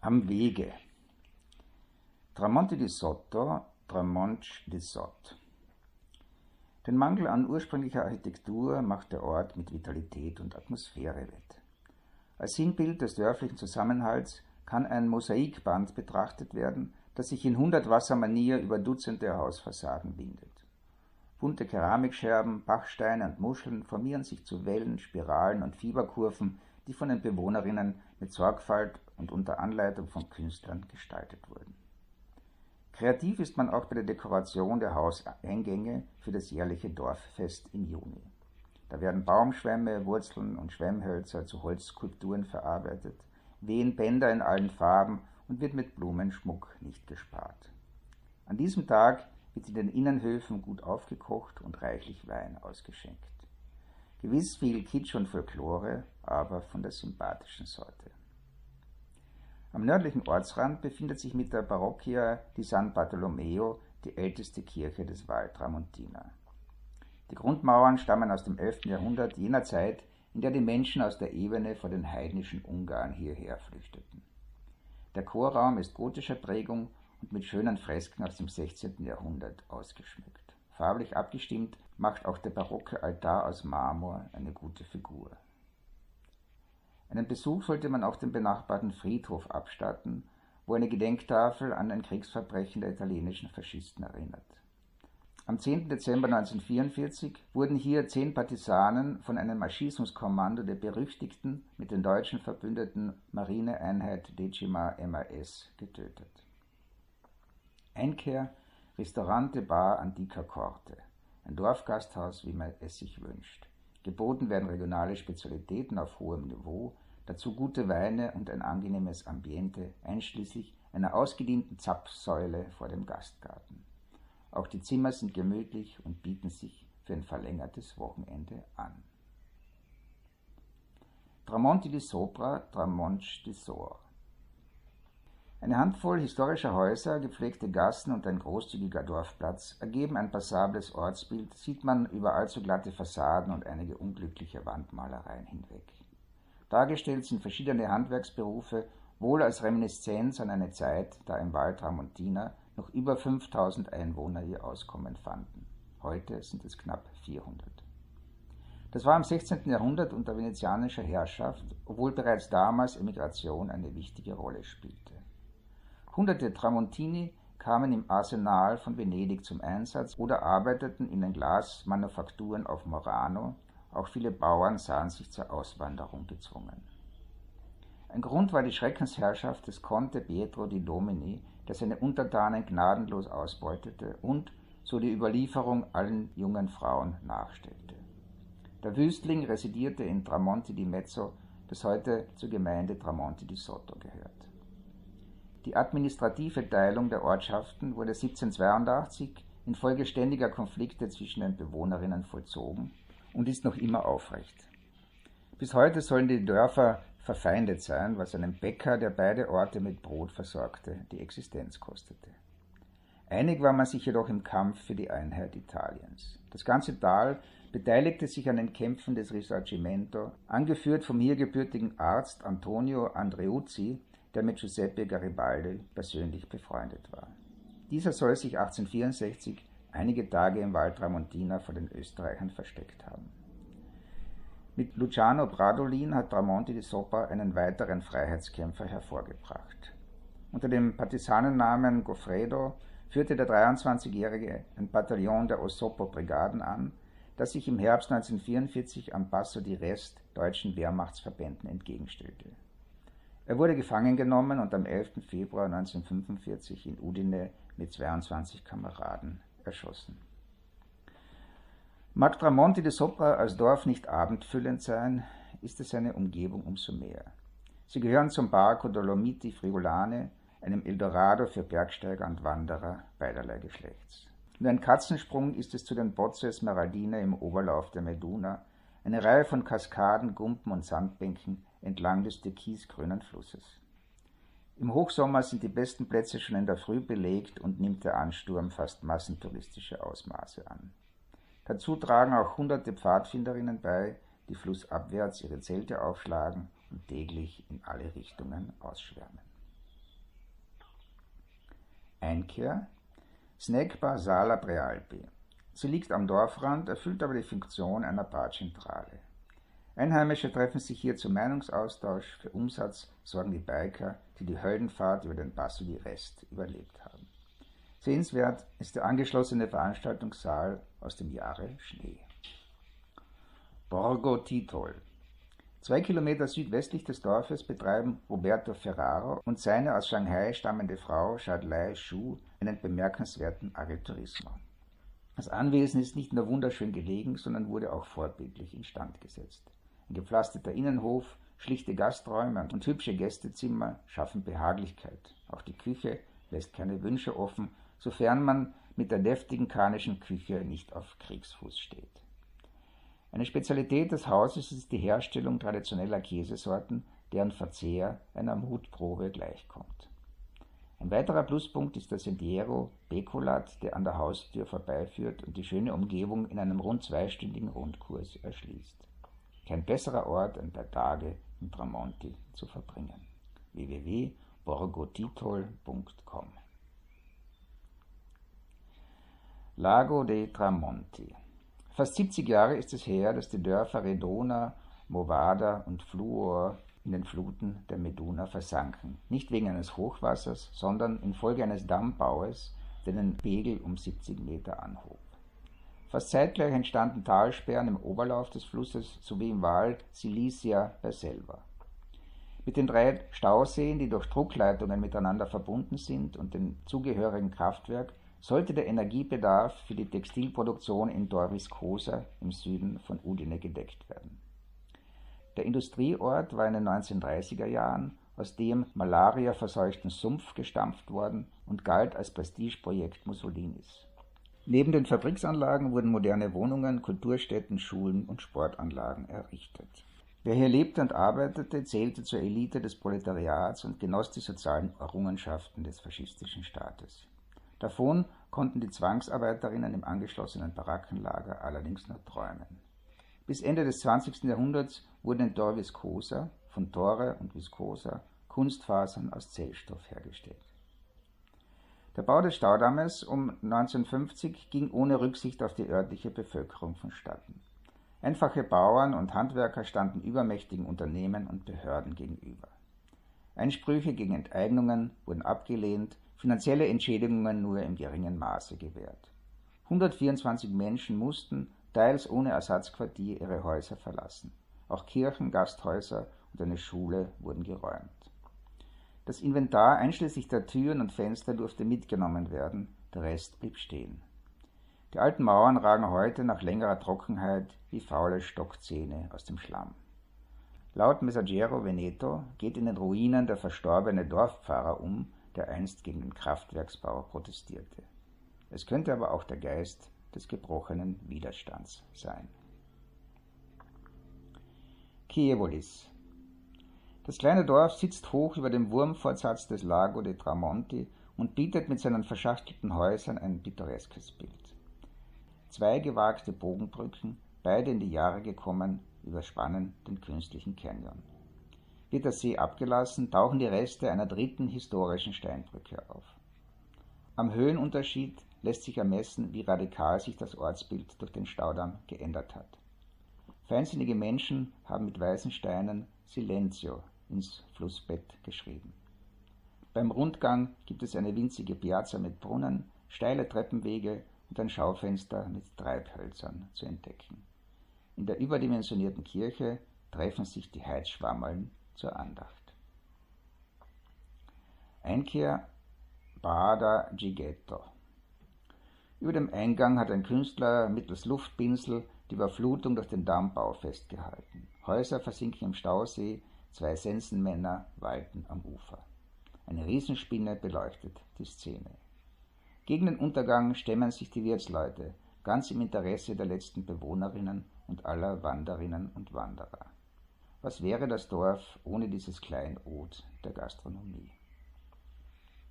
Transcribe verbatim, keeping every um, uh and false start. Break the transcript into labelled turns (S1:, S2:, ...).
S1: Am Wege. Tramonte di Sotto, Tramonte di Sot. Den Mangel an ursprünglicher Architektur macht der Ort mit Vitalität und Atmosphäre wett. Als Sinnbild des dörflichen Zusammenhalts kann ein Mosaikband betrachtet werden, das sich in Hundertwassermanier über Dutzende Hausfassaden windet. Bunte Keramikscherben, Bachsteine und Muscheln formieren sich zu Wellen, Spiralen und Fieberkurven, die von den Bewohnerinnen mit Sorgfalt und unter Anleitung von Künstlern gestaltet wurden. Kreativ ist man auch bei der Dekoration der Hauseingänge für das jährliche Dorffest im Juni. Da werden Baumschwämme, Wurzeln und Schwemmhölzer zu Holzskulpturen verarbeitet, wehen Bänder in allen Farben und wird mit Blumenschmuck nicht gespart. An diesem Tag wird in den Innenhöfen gut aufgekocht und reichlich Wein ausgeschenkt. Gewiss viel Kitsch und Folklore, aber von der sympathischen Sorte. Am nördlichen Ortsrand befindet sich mit der Parroquia di San Bartolomeo die älteste Kirche des Val Tramontina. Die Grundmauern stammen aus dem elften Jahrhundert, jener Zeit, in der die Menschen aus der Ebene vor den heidnischen Ungarn hierher flüchteten. Der Chorraum ist gotischer Prägung und mit schönen Fresken aus dem sechzehnten Jahrhundert ausgeschmückt. Farblich abgestimmt macht auch der barocke Altar aus Marmor eine gute Figur. Einen Besuch sollte man auf dem benachbarten Friedhof abstatten, wo eine Gedenktafel an ein Kriegsverbrechen der italienischen Faschisten erinnert. Am zehnten Dezember neunzehnhundertvierundvierzig wurden hier zehn Partisanen von einem Erschießungskommando der berüchtigten, mit den Deutschen verbündeten Marineeinheit Decima M A S getötet. Einkehr, Ristorante Bar Antica Corte, ein Dorfgasthaus, wie man es sich wünscht. Geboten werden regionale Spezialitäten auf hohem Niveau, dazu gute Weine und ein angenehmes Ambiente, einschließlich einer ausgedienten Zapfsäule vor dem Gastgarten. Auch die Zimmer sind gemütlich und bieten sich für ein verlängertes Wochenende an. Tramonte di Sopra, Tramonte di Sor. Eine Handvoll historischer Häuser, gepflegte Gassen und ein großzügiger Dorfplatz ergeben ein passables Ortsbild, sieht man über allzu glatte Fassaden und einige unglückliche Wandmalereien hinweg. Dargestellt sind verschiedene Handwerksberufe, wohl als Reminiszenz an eine Zeit, da im Val Tramontina noch über fünftausend Einwohner ihr Auskommen fanden. Heute sind es knapp vierhundert. Das war im sechzehnten Jahrhundert unter venezianischer Herrschaft, obwohl bereits damals Emigration eine wichtige Rolle spielte. Hunderte Tramontini kamen im Arsenal von Venedig zum Einsatz oder arbeiteten in den Glasmanufakturen auf Murano. Auch viele Bauern sahen sich zur Auswanderung gezwungen. Ein Grund war die Schreckensherrschaft des Conte Pietro di Domini, der seine Untertanen gnadenlos ausbeutete und, so die Überlieferung, allen jungen Frauen nachstellte. Der Wüstling residierte in Tramonte di Mezzo, das heute zur Gemeinde Tramonte di Sotto gehört. Die administrative Teilung der Ortschaften wurde siebzehnhundertzweiundachtzig infolge ständiger Konflikte zwischen den Bewohnerinnen vollzogen und ist noch immer aufrecht. Bis heute sollen die Dörfer verfeindet sein, was einem Bäcker, der beide Orte mit Brot versorgte, die Existenz kostete. Einig war man sich jedoch im Kampf für die Einheit Italiens. Das ganze Tal beteiligte sich an den Kämpfen des Risorgimento, angeführt vom hier gebürtigen Arzt Antonio Andreuzzi, der mit Giuseppe Garibaldi persönlich befreundet war. Dieser soll sich achtzehnhundertvierundsechzig einige Tage im Val Tramontina vor den Österreichern versteckt haben. Mit Luciano Bradolin hat Tramonte di Sopra einen weiteren Freiheitskämpfer hervorgebracht. Unter dem Partisanennamen Goffredo führte der dreiundzwanzigjährige ein Bataillon der Osopo-Brigaden an, das sich im Herbst neunzehnhundertvierundvierzig am Passo di Rest deutschen Wehrmachtsverbänden entgegenstellte. Er wurde gefangen genommen und am elften Februar neunzehnhundertfünfundvierzig in Udine mit zweiundzwanzig Kameraden erschossen. Mag Tramonte di Sopra als Dorf nicht abendfüllend sein, ist es seine Umgebung umso mehr. Sie gehören zum Parco Dolomiti Friulane, einem Eldorado für Bergsteiger und Wanderer beiderlei Geschlechts. Nur ein Katzensprung ist es zu den Pozze Smeraldine im Oberlauf der Meduna, eine Reihe von Kaskaden, Gumpen und Sandbänken entlang des türkisgrünen Flusses. Im Hochsommer sind die besten Plätze schon in der Früh belegt und nimmt der Ansturm fast massentouristische Ausmaße an. Dazu tragen auch hunderte Pfadfinderinnen bei, die flussabwärts ihre Zelte aufschlagen und täglich in alle Richtungen ausschwärmen. Einkehr, Snackbar Sala Prealpi. Sie liegt am Dorfrand, erfüllt aber die Funktion einer Barzentrale. Einheimische treffen sich hier zum Meinungsaustausch, für Umsatz sorgen die Biker, die die Höllenfahrt über den Passo di Rest überlebt haben. Sehenswert ist der angeschlossene Veranstaltungssaal aus dem Jahre Schnee. Borgo Titol. Zwei Kilometer südwestlich des Dorfes betreiben Roberto Ferraro und seine aus Shanghai stammende Frau Chadlai Shu einen bemerkenswerten Agriturismo. Das Anwesen ist nicht nur wunderschön gelegen, sondern wurde auch vorbildlich instand gesetzt. Ein gepflasterter Innenhof, schlichte Gasträume und hübsche Gästezimmer schaffen Behaglichkeit. Auch die Küche lässt keine Wünsche offen, sofern man mit der deftigen karnischen Küche nicht auf Kriegsfuß steht. Eine Spezialität des Hauses ist die Herstellung traditioneller Käsesorten, deren Verzehr einer Mutprobe gleichkommt. Ein weiterer Pluspunkt ist der Sentiero Pecolat, der an der Haustür vorbeiführt und die schöne Umgebung in einem rund zweistündigen Rundkurs erschließt. Kein besserer Ort, ein paar Tage in Tramonti zu verbringen. w w w punkt borgo titol punkt com Lago dei Tramonti. Fast siebzig Jahre ist es her, dass die Dörfer Redona, Movada und Fluor in den Fluten der Meduna versanken. Nicht wegen eines Hochwassers, sondern infolge eines Dammbaues, der den Pegel um siebzig Meter anhob. Fast zeitgleich entstanden Talsperren im Oberlauf des Flusses sowie im Val Silisea bei Selva. Mit den drei Stauseen, die durch Druckleitungen miteinander verbunden sind, und dem zugehörigen Kraftwerk sollte der Energiebedarf für die Textilproduktion in Tor Viskosa im Süden von Udine gedeckt werden. Der Industrieort war in den neunzehnhundertdreißiger Jahren aus dem malariaverseuchten Sumpf gestampft worden und galt als Prestigeprojekt Mussolinis. Neben den Fabriksanlagen wurden moderne Wohnungen, Kulturstätten, Schulen und Sportanlagen errichtet. Wer hier lebte und arbeitete, zählte zur Elite des Proletariats und genoss die sozialen Errungenschaften des faschistischen Staates. Davon konnten die Zwangsarbeiterinnen im angeschlossenen Barackenlager allerdings nur träumen. Bis Ende des zwanzigsten Jahrhunderts wurden in Tor Viskosa, von Tore und Viskosa, Kunstfasern aus Zellstoff hergestellt. Der Bau des Staudammes um neunzehnhundertfünfzig ging ohne Rücksicht auf die örtliche Bevölkerung vonstatten. Einfache Bauern und Handwerker standen übermächtigen Unternehmen und Behörden gegenüber. Einsprüche gegen Enteignungen wurden abgelehnt, finanzielle Entschädigungen nur im geringen Maße gewährt. hundertvierundzwanzig Menschen mussten, teils ohne Ersatzquartier, ihre Häuser verlassen. Auch Kirchen, Gasthäuser und eine Schule wurden geräumt. Das Inventar einschließlich der Türen und Fenster durfte mitgenommen werden, der Rest blieb stehen. Die alten Mauern ragen heute nach längerer Trockenheit wie faule Stockzähne aus dem Schlamm. Laut Messaggero Veneto geht in den Ruinen der verstorbene Dorfpfarrer um, der einst gegen den Kraftwerksbau protestierte. Es könnte aber auch der Geist des gebrochenen Widerstands sein. Chievolis. Das kleine Dorf sitzt hoch über dem Wurmfortsatz des Lago dei Tramonti und bietet mit seinen verschachtelten Häusern ein pittoreskes Bild. Zwei gewagte Bogenbrücken, beide in die Jahre gekommen, überspannen den künstlichen Canyon. Wird der See abgelassen, tauchen die Reste einer dritten historischen Steinbrücke auf. Am Höhenunterschied lässt sich ermessen, wie radikal sich das Ortsbild durch den Staudamm geändert hat. Feinsinnige Menschen haben mit weißen Steinen Silenzio ins Flussbett geschrieben. Beim Rundgang gibt es eine winzige Piazza mit Brunnen, steile Treppenwege und ein Schaufenster mit Treibhölzern zu entdecken. In der überdimensionierten Kirche treffen sich die Heizschwammeln zur Andacht. Einkehr Bada Gighetto. Über dem Eingang hat ein Künstler mittels Luftpinsel die Überflutung durch den Dammbau festgehalten. Häuser versinken im Stausee, zwei Sensenmänner walten am Ufer. Eine Riesenspinne beleuchtet die Szene. Gegen den Untergang stemmen sich die Wirtsleute, ganz im Interesse der letzten Bewohnerinnen und aller Wanderinnen und Wanderer. Was wäre das Dorf ohne dieses Kleinod der Gastronomie?